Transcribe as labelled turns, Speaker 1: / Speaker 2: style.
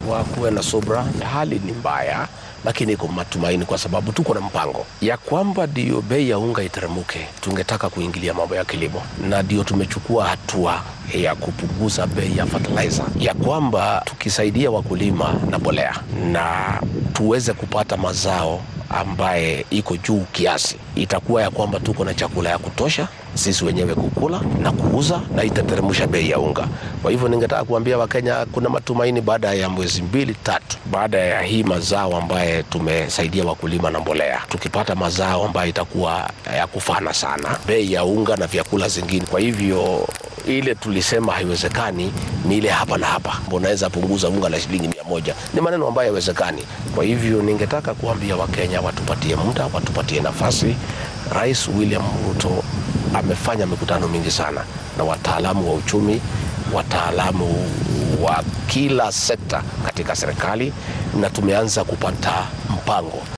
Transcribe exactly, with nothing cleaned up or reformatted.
Speaker 1: wakuwe na subra. Hali ni mbaya, lakini iko matumaini kwa sababu tuko na mpango ya kwamba ndio bei ya unga iteremuke. Tungetaka kuingilia mambo ya kilimo, na ndio tumechukua hatua ya kupunguza bei ya fertilizer, ya kwamba tukisaidia wakulima na mbolea na tuweze kupata mazao ambaye iko juu kiasi, itakuwa ya kwamba tuko na chakula ya kutosha sisi wenyewe kukula na kuuza, na itateremsha bei ya unga. Kwa hivyo ningetaka kuambia Wakenya kuna matumaini baada ya mwezi mbili tatu, baada ya hii mazao ambaye tumesaidia wakulima na mbolea, tukipata mazao ambaye itakuwa ya kufana sana bei ya unga na vyakula zingine. Kwa hivyo ile tulisema haiwezekani ni ile hapa na hapa, unaweza punguza unga na shilingi mia moja, ni maneno ambayo haiwezekani. Kwa hivyo ningetaka kuambia Wakenya watupatie muda, watupatie nafasi. Rais William Ruto amefanya mikutano mingi sana na wataalamu wa uchumi, wataalamu wa kila sekta katika serikali, na tumeanza kupata mpango